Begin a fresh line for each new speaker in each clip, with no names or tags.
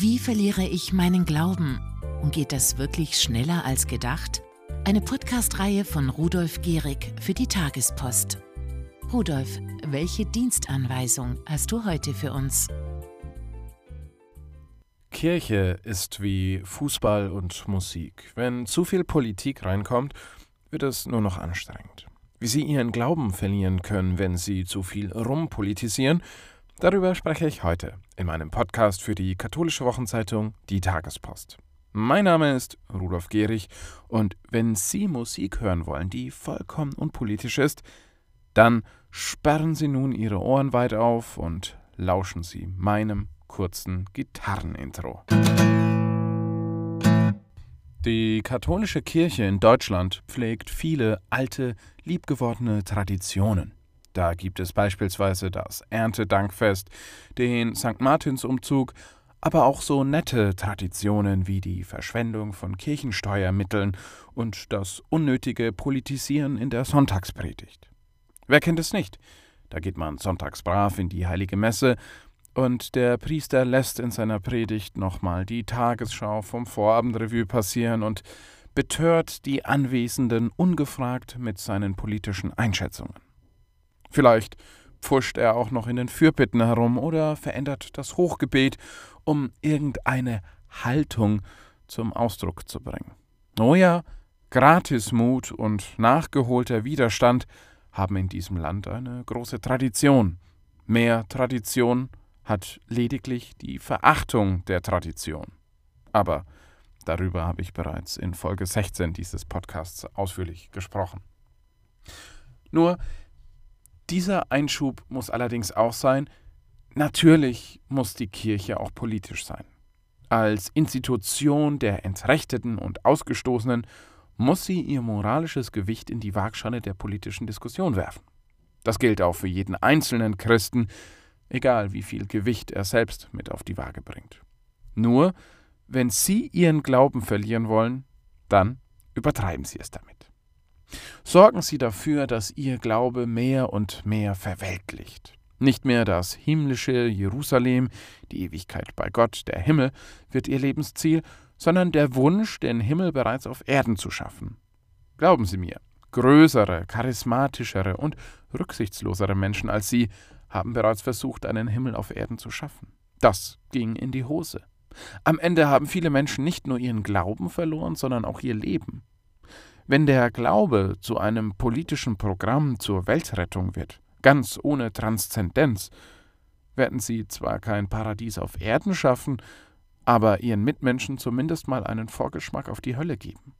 Wie verliere ich meinen Glauben? Und geht das wirklich schneller als gedacht? Eine Podcast-Reihe von Rudolf Gehrig für die Tagespost. Rudolf, welche Dienstanweisung hast du heute für uns?
Kirche ist wie Fußball und Musik. Wenn zu viel Politik reinkommt, wird es nur noch anstrengend. Wie Sie Ihren Glauben verlieren können, wenn Sie zu viel rumpolitisieren, darüber spreche ich heute in meinem Podcast für die katholische Wochenzeitung Die Tagespost. Mein Name ist Rudolf Gehrig und wenn Sie Musik hören wollen, die vollkommen unpolitisch ist, dann sperren Sie nun Ihre Ohren weit auf und lauschen Sie meinem kurzen Gitarrenintro. Die katholische Kirche in Deutschland pflegt viele alte, liebgewordene Traditionen. Da gibt es beispielsweise das Erntedankfest, den St. Martinsumzug, aber auch so nette Traditionen wie die Verschwendung von Kirchensteuermitteln und das unnötige Politisieren in der Sonntagspredigt. Wer kennt es nicht? Da geht man sonntags brav in die heilige Messe und der Priester lässt in seiner Predigt nochmal die Tagesschau vom Vorabendrevue passieren und betört die Anwesenden ungefragt mit seinen politischen Einschätzungen. Vielleicht pfuscht er auch noch in den Fürbitten herum oder verändert das Hochgebet, um irgendeine Haltung zum Ausdruck zu bringen. Oh ja, Gratismut und nachgeholter Widerstand haben in diesem Land eine große Tradition. Mehr Tradition hat lediglich die Verachtung der Tradition. Aber darüber habe ich bereits in Folge 16 dieses Podcasts ausführlich gesprochen. Nur, dieser Einschub muss allerdings auch sein, natürlich muss die Kirche auch politisch sein. Als Institution der Entrechteten und Ausgestoßenen muss sie ihr moralisches Gewicht in die Waagschale der politischen Diskussion werfen. Das gilt auch für jeden einzelnen Christen, egal wie viel Gewicht er selbst mit auf die Waage bringt. Nur, wenn Sie Ihren Glauben verlieren wollen, dann übertreiben Sie es damit. Sorgen Sie dafür, dass Ihr Glaube mehr und mehr verweltlicht. Nicht mehr das himmlische Jerusalem, die Ewigkeit bei Gott, der Himmel, wird Ihr Lebensziel, sondern der Wunsch, den Himmel bereits auf Erden zu schaffen. Glauben Sie mir, größere, charismatischere und rücksichtslosere Menschen als Sie haben bereits versucht, einen Himmel auf Erden zu schaffen. Das ging in die Hose. Am Ende haben viele Menschen nicht nur ihren Glauben verloren, sondern auch ihr Leben. Wenn der Glaube zu einem politischen Programm zur Weltrettung wird, ganz ohne Transzendenz, werden sie zwar kein Paradies auf Erden schaffen, aber ihren Mitmenschen zumindest mal einen Vorgeschmack auf die Hölle geben.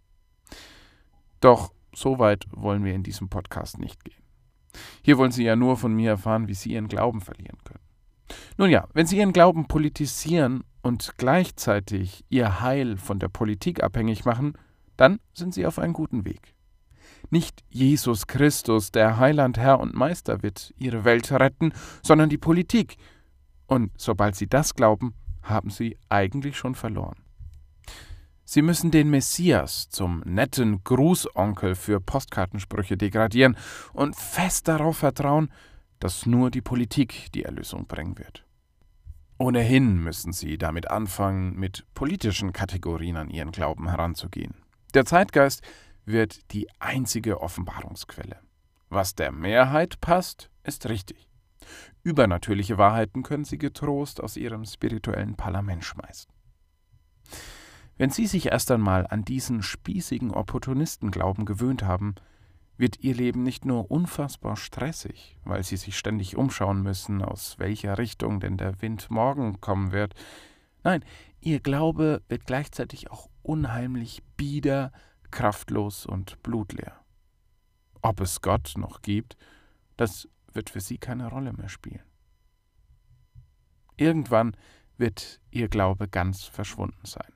Doch so weit wollen wir in diesem Podcast nicht gehen. Hier wollen Sie ja nur von mir erfahren, wie Sie Ihren Glauben verlieren können. Nun ja, wenn Sie Ihren Glauben politisieren und gleichzeitig Ihr Heil von der Politik abhängig machen, dann sind Sie auf einem guten Weg. Nicht Jesus Christus, der Heiland, Herr und Meister, wird Ihre Welt retten, sondern die Politik. Und sobald Sie das glauben, haben Sie eigentlich schon verloren. Sie müssen den Messias zum netten Grußonkel für Postkartensprüche degradieren und fest darauf vertrauen, dass nur die Politik die Erlösung bringen wird. Ohnehin müssen Sie damit anfangen, mit politischen Kategorien an Ihren Glauben heranzugehen. Der Zeitgeist wird die einzige Offenbarungsquelle. Was der Mehrheit passt, ist richtig. Übernatürliche Wahrheiten können Sie getrost aus Ihrem spirituellen Parlament schmeißen. Wenn Sie sich erst einmal an diesen spießigen Opportunistenglauben gewöhnt haben, wird Ihr Leben nicht nur unfassbar stressig, weil Sie sich ständig umschauen müssen, aus welcher Richtung denn der Wind morgen kommen wird. Nein, Ihr Glaube wird gleichzeitig auch unheimlich bieder, kraftlos und blutleer. Ob es Gott noch gibt, das wird für Sie keine Rolle mehr spielen. Irgendwann wird Ihr Glaube ganz verschwunden sein.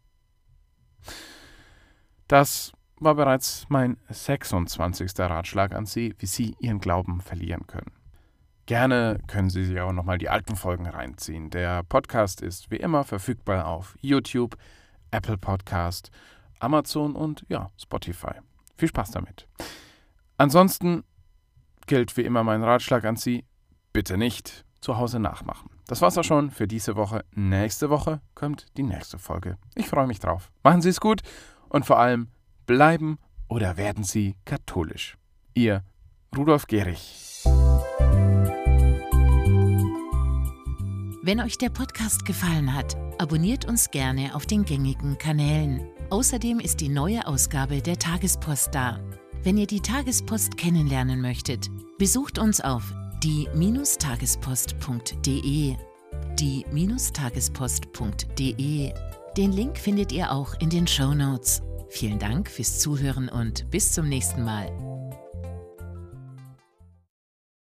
Das war bereits mein 26. Ratschlag an Sie, wie Sie Ihren Glauben verlieren können. Gerne können Sie sich auch nochmal die alten Folgen reinziehen. Der Podcast ist wie immer verfügbar auf YouTube, Apple Podcast, Amazon und Spotify. Viel Spaß damit. Ansonsten gilt wie immer mein Ratschlag an Sie, bitte nicht zu Hause nachmachen. Das war's auch schon für diese Woche. Nächste Woche kommt die nächste Folge. Ich freue mich drauf. Machen Sie es gut und vor allem bleiben oder werden Sie katholisch. Ihr Rudolf Gehrig.
Wenn euch der Podcast gefallen hat, abonniert uns gerne auf den gängigen Kanälen. Außerdem ist die neue Ausgabe der Tagespost da. Wenn ihr die Tagespost kennenlernen möchtet, besucht uns auf die-tagespost.de. Die-tagespost.de. Den Link findet ihr auch in den Shownotes. Vielen Dank fürs Zuhören und bis zum nächsten Mal.